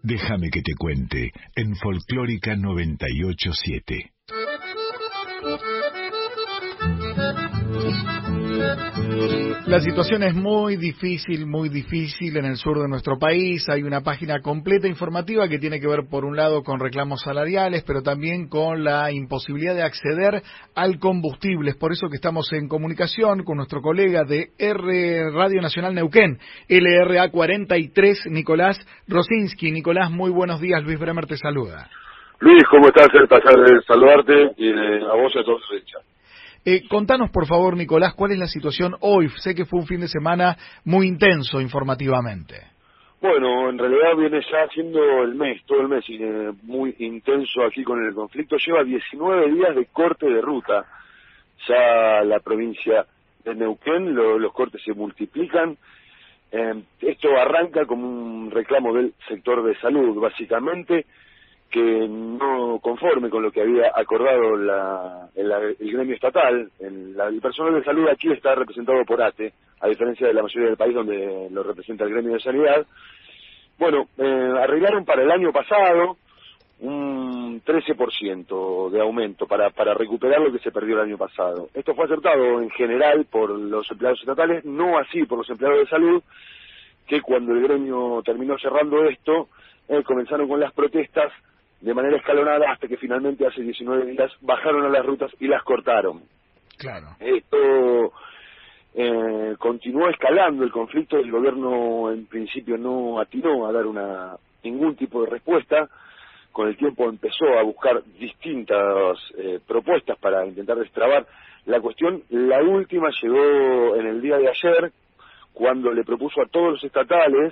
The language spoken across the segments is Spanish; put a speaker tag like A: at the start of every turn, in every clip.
A: Déjame que te cuente en Folclórica 98.7.
B: La situación es muy difícil en el sur de nuestro país. Hay una página completa informativa que tiene que ver, por un lado, con reclamos salariales, pero también con la imposibilidad de acceder al combustible. Es por eso que estamos en comunicación con nuestro colega de Radio Nacional Neuquén, LRA 43, Nicolás Rosinski. Nicolás, muy buenos días. Luis Bremer te saluda.
C: Luis, ¿cómo estás? Es un placer saludarte y a vos y a todos los hinchas.
B: Contanos, por favor, Nicolás, ¿cuál es la situación hoy? Sé que fue un fin de semana muy intenso informativamente.
C: Bueno, en realidad viene ya siendo todo el mes, muy intenso aquí con el conflicto. Lleva 19 días de corte de ruta. Ya la provincia de Neuquén, los cortes se multiplican. Esto arranca como un reclamo del sector de salud, básicamente, que no conforme con lo que había acordado el gremio estatal. El personal de salud aquí está representado por ATE, a diferencia de la mayoría del país donde lo representa el gremio de sanidad. Bueno, arreglaron para el año pasado un 13% de aumento para recuperar lo que se perdió el año pasado. Esto fue aceptado en general por los empleados estatales, no así por los empleados de salud, que cuando el gremio terminó cerrando esto, comenzaron con las protestas de manera escalonada hasta que finalmente hace 19 días bajaron a las rutas y las cortaron.
B: Claro.
C: Esto continuó escalando el conflicto. El gobierno en principio no atinó a dar ningún tipo de respuesta. Con el tiempo empezó a buscar distintas propuestas para intentar destrabar la cuestión. La última llegó en el día de ayer, cuando le propuso a todos los estatales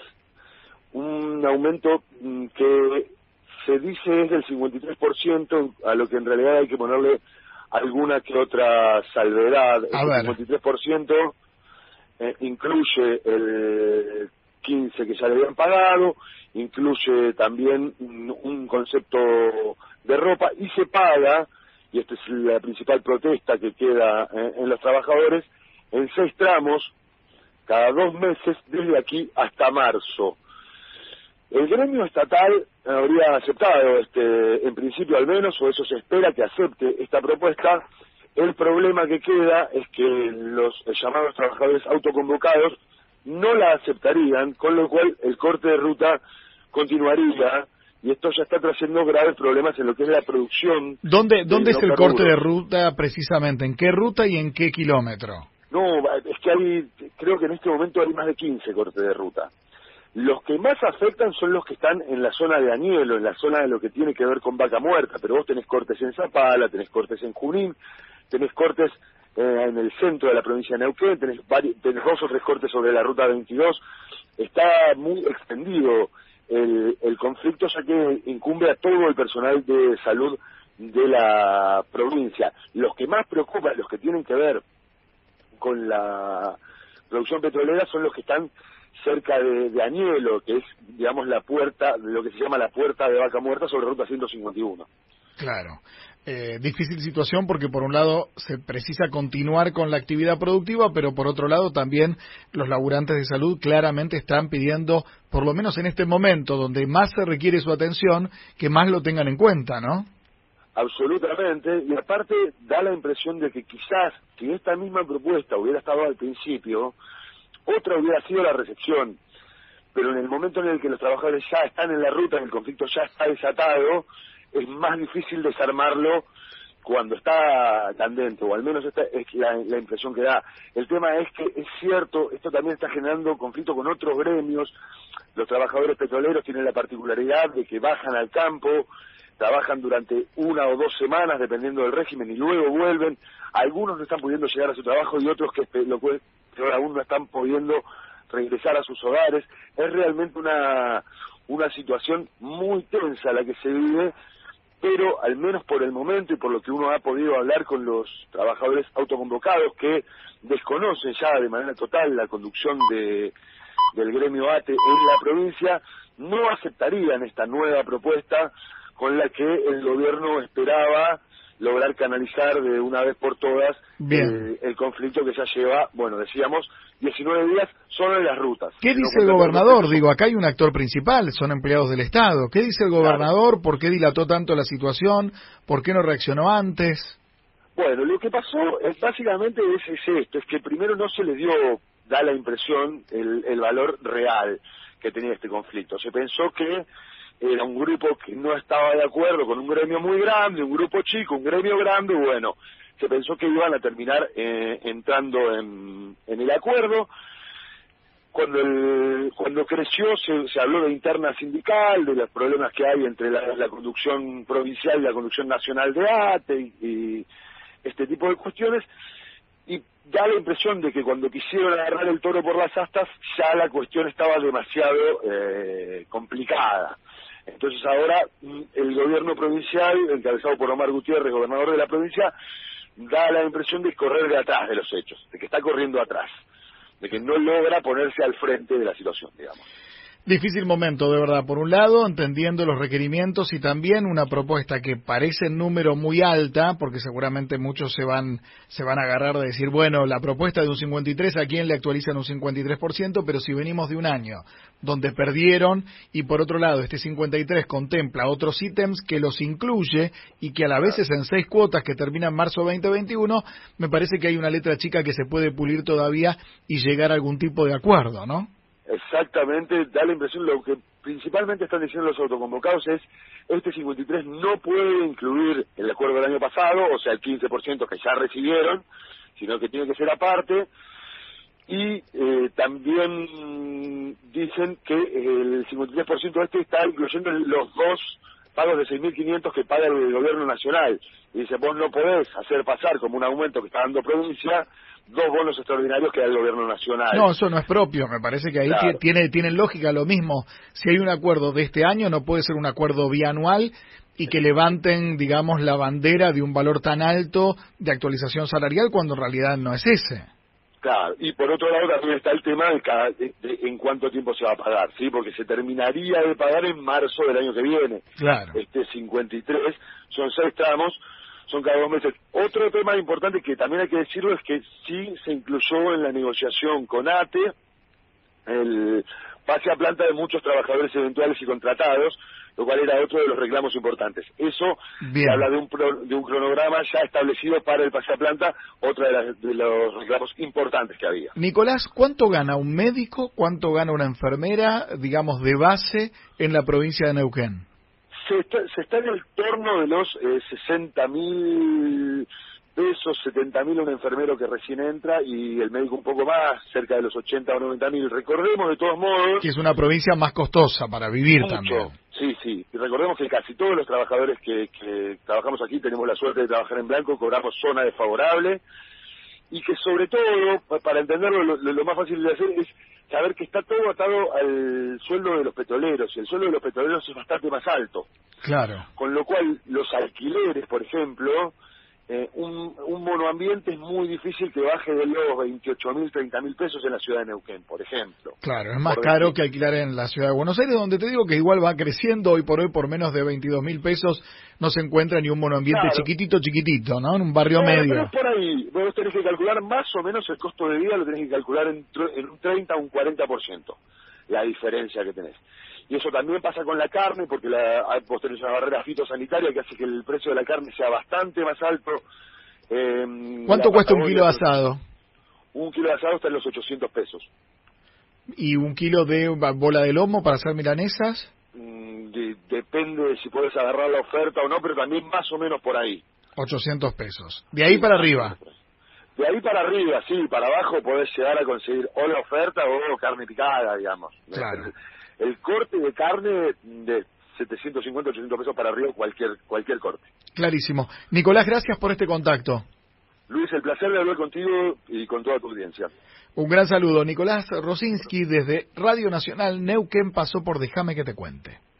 C: un aumento que se dice es del 53%, a lo que en realidad hay que ponerle alguna que otra salvedad. El 53% incluye el 15% que ya le habían pagado, incluye también un concepto de ropa, y se paga, y esta es la principal protesta que queda en los trabajadores, en 6 tramos, cada 2 meses, desde aquí hasta marzo. El gremio estatal habría aceptado, en principio al menos, o eso se espera que acepte esta propuesta. El problema que queda es que los llamados trabajadores autoconvocados no la aceptarían, con lo cual el corte de ruta continuaría, y esto ya está trayendo graves problemas en lo que es la producción.
B: ¿Dónde es el corte de ruta precisamente? ¿En qué ruta y en qué kilómetro?
C: No, es que creo que en este momento hay más de 15 cortes de ruta. Los que más afectan son los que están en la zona de Añelo, en la zona de lo que tiene que ver con Vaca Muerta, pero vos tenés cortes en Zapala, tenés cortes en Junín, tenés cortes en el centro de la provincia de Neuquén, tenés 2 o 3 cortes sobre la ruta 22. Está muy extendido el conflicto, ya que incumbe a todo el personal de salud de la provincia. Los que más preocupan, los que tienen que ver con la producción petrolera, son los que están cerca de Añelo, que es, digamos, la puerta, lo que se llama la puerta de Vaca Muerta sobre ruta 151.
B: Claro. Difícil situación porque por un lado se precisa continuar con la actividad productiva, pero por otro lado también los laburantes de salud claramente están pidiendo, por lo menos en este momento donde más se requiere su atención, que más lo tengan en cuenta, ¿no?
C: Absolutamente, y aparte da la impresión de que quizás si esta misma propuesta hubiera estado al principio, otra hubiera sido la recepción, pero en el momento en el que los trabajadores ya están en la ruta, en el conflicto ya está desatado, es más difícil desarmarlo cuando está tan dentro, o al menos esta es la impresión que da. El tema es que es cierto, esto también está generando conflicto con otros gremios. Los trabajadores petroleros tienen la particularidad de que bajan al campo, trabajan durante 1 o 2 semanas, dependiendo del régimen, y luego vuelven. Algunos no están pudiendo llegar a su trabajo y otros que peor aún no están pudiendo regresar a sus hogares. Es realmente una situación muy tensa la que se vive, pero al menos por el momento y por lo que uno ha podido hablar con los trabajadores autoconvocados, que desconocen ya de manera total la conducción del gremio ATE en la provincia, no aceptarían esta nueva propuesta con la que el gobierno esperaba lograr canalizar de una vez por todas el conflicto que ya lleva, bueno, decíamos, 19 días solo en las rutas.
B: ¿Qué dice el gobernador? Digo, acá hay un actor principal, son empleados del Estado. ¿Qué dice el gobernador? ¿Por qué dilató tanto la situación? ¿Por qué no reaccionó antes?
C: Bueno, lo que pasó básicamente es esto, es que primero no se le da la impresión, el valor real que tenía este conflicto. Se pensó que era un grupo que no estaba de acuerdo con un gremio muy grande, un grupo chico, un gremio grande, bueno, se pensó que iban a terminar entrando en el acuerdo. Cuando creció se habló de interna sindical, de los problemas que hay entre la conducción provincial y la conducción nacional de ATE y este tipo de cuestiones, y da la impresión de que cuando quisieron agarrar el toro por las astas ya la cuestión estaba demasiado complicada. Entonces ahora el gobierno provincial, encabezado por Omar Gutiérrez, gobernador de la provincia, da la impresión de correr de atrás de los hechos, de que está corriendo atrás, de que no logra ponerse al frente de la situación, digamos.
B: Difícil momento, de verdad. Por un lado, entendiendo los requerimientos y también una propuesta que parece en número muy alta, porque seguramente muchos se van a agarrar de decir, bueno, la propuesta de un 53, ¿a quién le actualizan un 53%? Pero si venimos de un año donde perdieron y por otro lado este 53 contempla otros ítems que los incluye y que a la vez es en 6 cuotas que terminan en marzo 2021, me parece que hay una letra chica que se puede pulir todavía y llegar a algún tipo de acuerdo, ¿no?
C: Exactamente, da la impresión, lo que principalmente están diciendo los autoconvocados es, este 53 no puede incluir el acuerdo del año pasado, o sea, el 15% que ya recibieron, sino que tiene que ser aparte, y también dicen que el 53% está incluyendo los 2 pagos de 6.500 que paga el gobierno nacional. Y dice, vos no podés hacer pasar como un aumento que está dando provincia 2 bonos extraordinarios que da el gobierno nacional.
B: No, eso no es propio, me parece que ahí claro. tiene lógica lo mismo. Si hay un acuerdo de este año, no puede ser un acuerdo bianual y que levanten, digamos, la bandera de un valor tan alto de actualización salarial cuando en realidad no es ese.
C: Claro, y por otro lado también está el tema de en cuánto tiempo se va a pagar, ¿sí? Porque se terminaría de pagar en marzo del año que viene.
B: Claro.
C: 53, son 6 tramos, son cada 2 meses. Otro tema importante que también hay que decirlo es que sí se incluyó en la negociación con ATE el pase a planta de muchos trabajadores eventuales y contratados, lo cual era otro de los reclamos importantes. Eso se habla de un cronograma ya establecido para el pase a planta, otra de los reclamos importantes que había.
B: Nicolás, ¿cuánto gana un médico, cuánto gana una enfermera, digamos, de base en la provincia de Neuquén?
C: Se está en el torno de los 60.000 pesos, 70.000 un enfermero que recién entra y el médico un poco más, cerca de los 80 o 90.000. Recordemos de todos modos...
B: que es una provincia más costosa para vivir mucho, también.
C: Sí. Y recordemos que casi todos los trabajadores que trabajamos aquí tenemos la suerte de trabajar en blanco, cobramos zona desfavorable y que sobre todo, para entenderlo, lo más fácil de hacer es saber que está todo atado al sueldo de los petroleros, y el sueldo de los petroleros es bastante más alto.
B: Claro.
C: Con lo cual, los alquileres, por ejemplo, un monoambiente es muy difícil que baje de los 28.000, 30.000 pesos en la ciudad de Neuquén, por ejemplo.
B: Claro, es más caro que alquilar en la ciudad de Buenos Aires, donde te digo que igual va creciendo. Hoy por hoy, por menos de 22.000 pesos, no se encuentra ni un monoambiente chiquitito, ¿no? En un barrio medio.
C: Pero es por ahí. Vos tenés que calcular más o menos el costo de vida, lo tenés que calcular en un 30 o un 40%, la diferencia que tenés. Y eso también pasa con la carne, porque vos tenés una barrera fitosanitaria que hace que el precio de la carne sea bastante más alto.
B: ¿Cuánto cuesta un kilo de asado?
C: Un kilo de asado está en los 800 pesos.
B: ¿Y un kilo de bola de lomo para hacer milanesas?
C: Depende de si podés agarrar la oferta o no, pero también más o menos por ahí.
B: 800 pesos. ¿De ahí para arriba?
C: De ahí para arriba, sí. Para abajo podés llegar a conseguir o la oferta o carne picada, digamos.
B: Claro.
C: El corte de carne de 750, 800 pesos para arriba, cualquier corte.
B: Clarísimo. Nicolás, gracias por este contacto.
C: Luis, el placer de hablar contigo y con toda tu audiencia.
B: Un gran saludo. Nicolás Rosinski desde Radio Nacional Neuquén pasó por Déjame que te cuente.